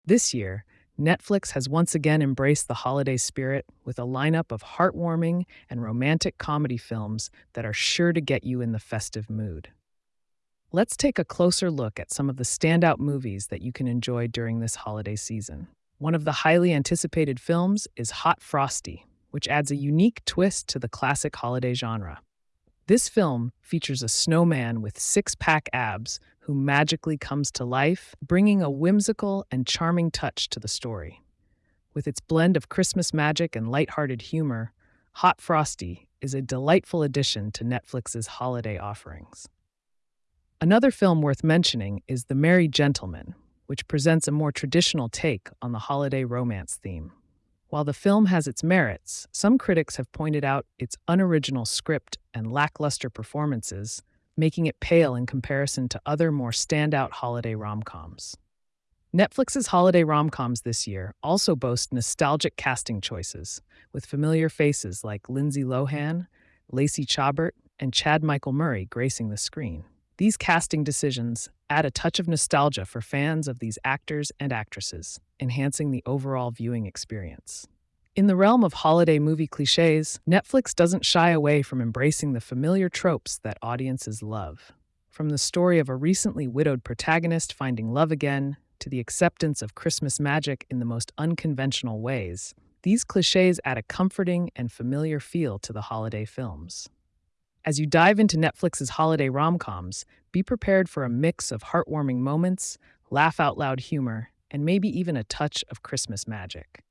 This year, Netflix has once again embraced the holiday spirit with a lineup of heartwarming and romantic comedy films that are sure to get you in the festive mood. Let's take a closer look at some of the standout movies that you can enjoy during this holiday season. One of the highly anticipated films is Hot Frosty, which adds a unique twist to the classic holiday genre. This film features a snowman with six-pack abs who magically comes to life, bringing a whimsical and charming touch to the story. With its blend of Christmas magic and lighthearted humor, Hot Frosty is a delightful addition to Netflix's holiday offerings. Another film worth mentioning is The Merry Gentleman, which presents a more traditional take on the holiday romance theme. While the film has its merits, some critics have pointed out its unoriginal script and lackluster performances, making it pale in comparison to other more standout holiday rom-coms. Netflix's holiday rom-coms this year also boast nostalgic casting choices, with familiar faces like Lindsay Lohan, Lacey Chabert, and Chad Michael Murray gracing the screen. These casting decisions add a touch of nostalgia for fans of these actors and actresses, enhancing the overall viewing experience. In the realm of holiday movie cliches, Netflix doesn't shy away from embracing the familiar tropes that audiences love. From the story of a recently widowed protagonist finding love again to the acceptance of Christmas magic in the most unconventional ways, these cliches add a comforting and familiar feel to the holiday films. As you dive into Netflix's holiday rom-coms, be prepared for a mix of heartwarming moments, laugh-out-loud humor, and maybe even a touch of Christmas magic.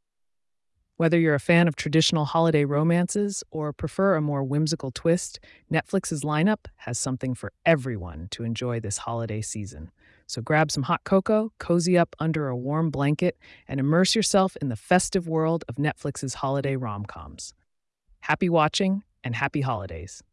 Whether you're a fan of traditional holiday romances or prefer a more whimsical twist, Netflix's lineup has something for everyone to enjoy this holiday season. So grab some hot cocoa, cozy up under a warm blanket, and immerse yourself in the festive world of Netflix's holiday rom-coms. Happy watching and happy holidays.